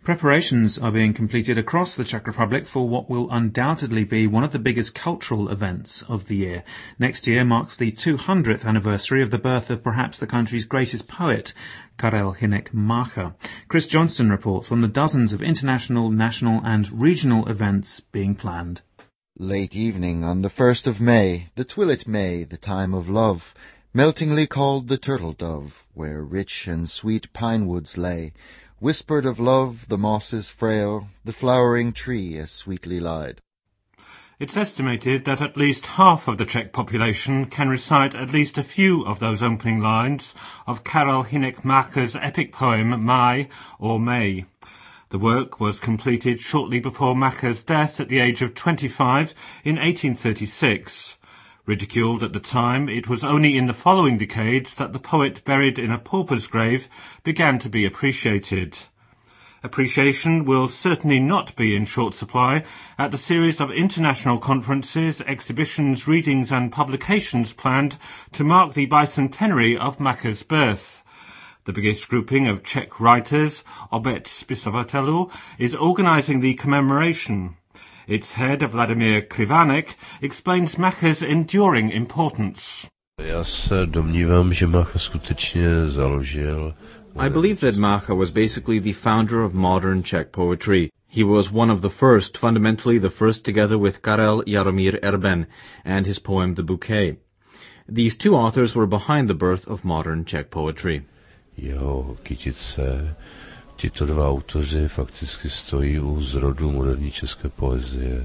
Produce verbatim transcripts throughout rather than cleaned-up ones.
Preparations are being completed across the Czech Republic for what will undoubtedly be one of the biggest cultural events of the year. Next year marks the two hundredth anniversary of the birth of perhaps the country's greatest poet, Karel Hynek Mácha. Chris Johnston reports on the dozens of international, national and regional events being planned. Late evening on the first of May, the Twilight May, the time of love, meltingly called the turtle dove, where rich and sweet pine woods lay, whispered of love the mosses frail, the flowering tree as sweetly lied. It's estimated that at least half of the Czech population can recite at least a few of those opening lines of Karel Hynek Mácha's epic poem Máj, or May. The work was completed shortly before Mácha's death at the age of twenty-five in eighteen thirty-six. Ridiculed at the time, it was only in the following decades that the poet buried in a pauper's grave began to be appreciated. Appreciation will certainly not be in short supply at the series of international conferences, exhibitions, readings and publications planned to mark the bicentenary of Mácha's birth. The biggest grouping of Czech writers, Obec Spisovatelů, is organizing the commemoration. Its head, Vladimír Krivánek, explains Mácha's enduring importance. Já se domnívám, že Mácha skutečně založil. I believe that Mácha was basically the founder of modern Czech poetry. He was one of the first, fundamentally the first, together with Karel Jaromír Erben and his poem The Bouquet. These two authors were behind the birth of modern Czech poetry. Jeho kytice, tito dva autoři fakticky stojí u zrodu moderní české poezie.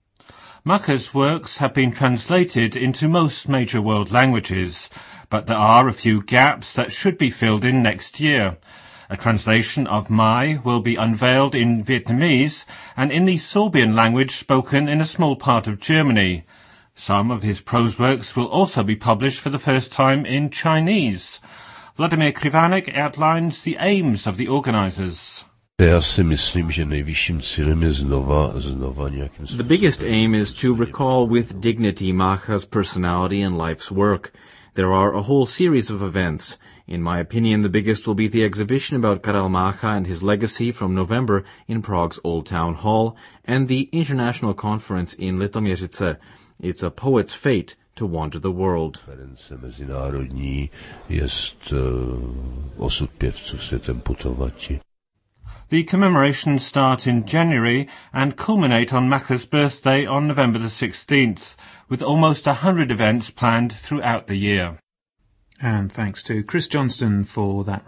Mácha's works have been translated into most major world languages, but there are a few gaps that should be filled in next year. A translation of Máj will be unveiled in Vietnamese and in the Sorbian language spoken in a small part of Germany. Some of his prose works will also be published for the first time in Chinese. Vladimír Krivánek outlines the aims of the organizers. Já si myslím, že nejvyšším cílem je znova, znova nějakým způsobem. The biggest aim is to recall with dignity Mácha's personality and life's work. There are a whole series of events. In my opinion, the biggest will be the exhibition about Karel Mácha and his legacy from November in Prague's Old Town Hall, and the international conference in Litoměřice. It's a poet's fate to wander the world. Mezinárodní jest osud pěvců světem putovati. The commemorations start in January and culminate on Mácha's birthday on November the sixteenth, with almost a hundred events planned throughout the year. And thanks to Chris Johnston for that